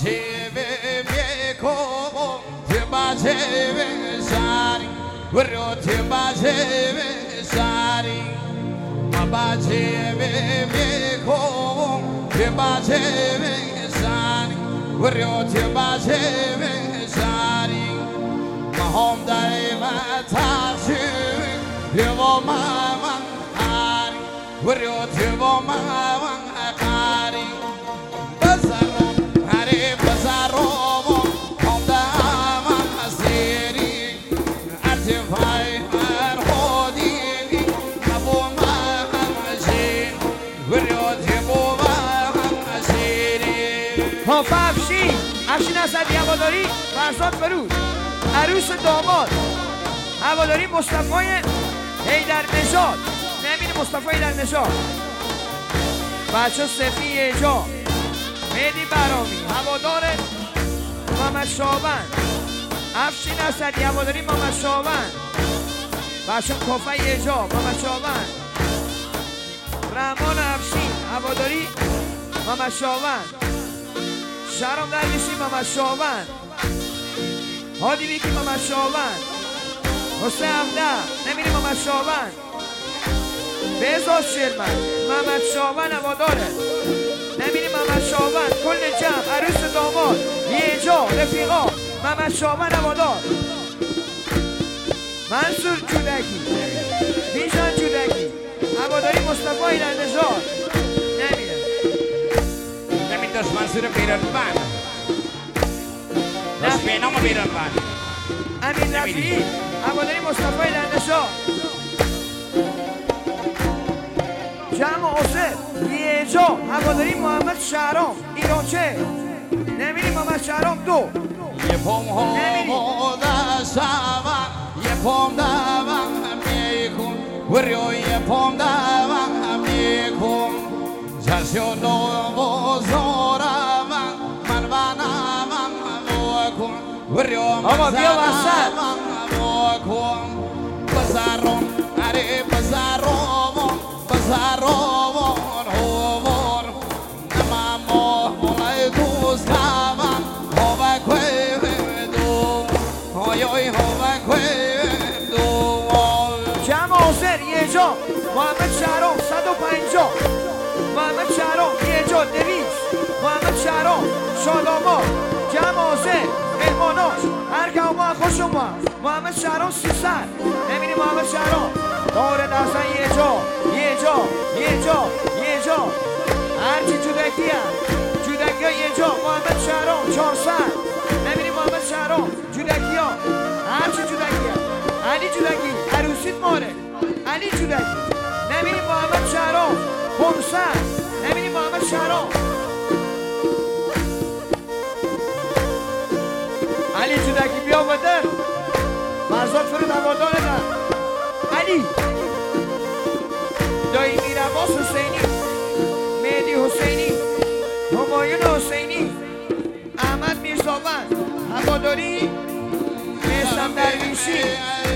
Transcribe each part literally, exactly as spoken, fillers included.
چیوی میکن تیما چیوی شاری ورو تیما چیوی شاری بابا چیوی میکن تیما چیوی شاری ورو تیما چیوی شاری مهم دایما تاشوی یو مامان هاری ورو تیما مامان هاری کافه افشین افشین اسدی هواداری فرزاد فرود عروس داماد هواداری مصطفی حیدر نژاد نمین مصطفی حیدر نژاد بچه صفی ایجا مهدی برامی هوادار محمد شاهبند افشین اسدی هواداری محمد شاهبند بچه کافه ایجا محمد شاهبند رحمان افشین هواداری محمد شاهبند شهرام درویشی محمد شاهبند هادی بیکی محمد شاهبند حسین عبده نمیری محمد شاهبند بهزاد شیرمن محمد شاهبند هواداره نمیری محمد شاهبند کل جمع عروس داماد یهجا رفیقا محمد شاهبند هوادار منصور جودکی بیژن جودکی هواداری مصطفی حیدر نژاد نمیره داشت منصور بیرانوند داشت به نام بیرانوند امین رفیعی هواداری مصطفی حیدر نژاد جمع حسین یهجا هواداری محمد شهرام ایرانچه نمیری محمد شهرام دو یه پام ها داشتم یه پام دوام میکن وریو یه پام دوام میکن جرشونو بزرم من بانم بکن وریو مزارم بکن بزارم اره بزارم بزارم هوور نمامو مولای دوستم هوا کوی دو هایوی هوا کوی دو جمع حسین یهجا محمد شهرام صد و پنجاه محمد شهرام یهجا دویست محمد شهرام شاداماد جمع حسین مهماناش هر که اومد خوش اومد محمد شهرام سیصد نمیری محمد شهرام داره دستن یهجا یهجا یهجا یهجا هرچی جودکی هم جودکی ها یهجا محمد شهرام چهارصد نمیری محمد شهرام جودکی ها هرچی جودکی هم علی جودکی عروسیت ماره علی جودکی نمیری محمد شهرام پانصد نمیری محمد شهرام علی جودکی بیا بدر فرزاد فرود هوادار دن علی دایی میرواز حسینی مهدی حسینی همایون حسینی احمد میرزاوند هواداری میثم درویشی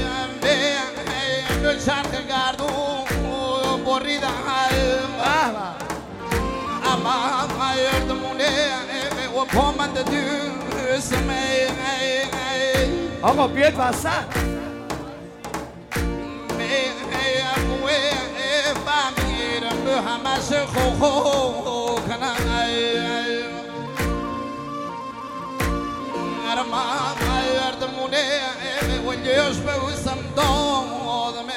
دو چرخ گردون بریدم اما یردمونه و پامند دوستم آقا بیاد وسط فهمیدم به همش خو خو کنم ارمان یردمونه و جیش بوسم دادم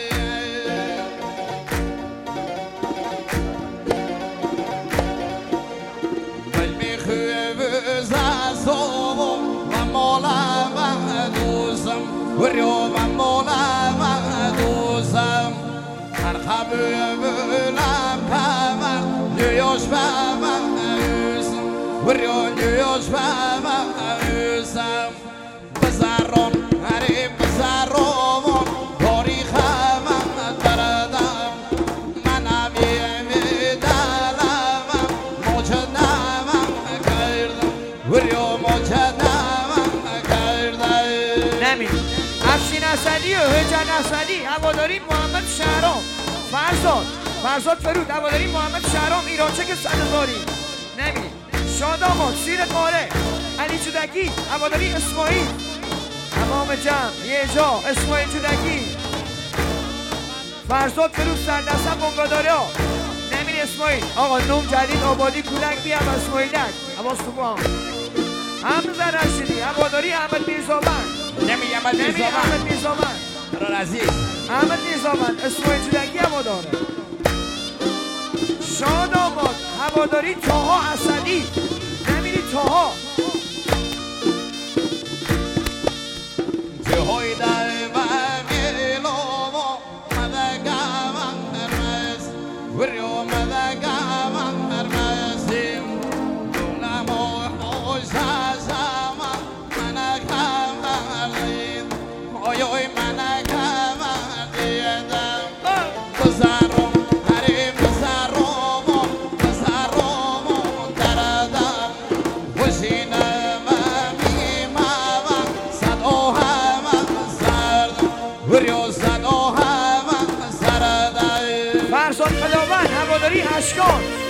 بل میخواه زاسوم و مولا و دوستم و رو و مولا و دوستم هر خبر بلم کمر نیاش بم ایسم و رو نیاش بم ایسم بزران هری بزران تاریخم دردم من بیمی دلم مجدم کردم و رو مجدم کردم نمی افشین اسدی و حجن اسدی هواداری محمد شهرام فرزاد فرزاد فرود هواداری محمد شهرام ایرانچه که صدواری نمی شادامات سیر قاره علی جودکی هواداری اسماعیل تمام جمع یه جا اسماعیل جودکی فرزاد فروز سردستم بنگاداره ها نمیر اسماعیل آقا نوم جدید آبادی کولک بیم اسماعیلک حواس تو با حمزه رشیدی هواداری احمد میرزابند نمی احمد نمیر احمد میرزابند قرار عزیز احمد میرزابند اسماعیل جودکی هواداره شادامات هواداری تاها اسدی نمیری تاها جهوی در میلو مدگا هرمز وریو مدگا هرمزیم دولمو خوشا زما منگا هرلید اویوی منگا هردیدم بزارم هریم بزارم بزارم دردم وشینم میمام صدوها وریو صدوها سردای فرزاد خداوند هواداری اشکان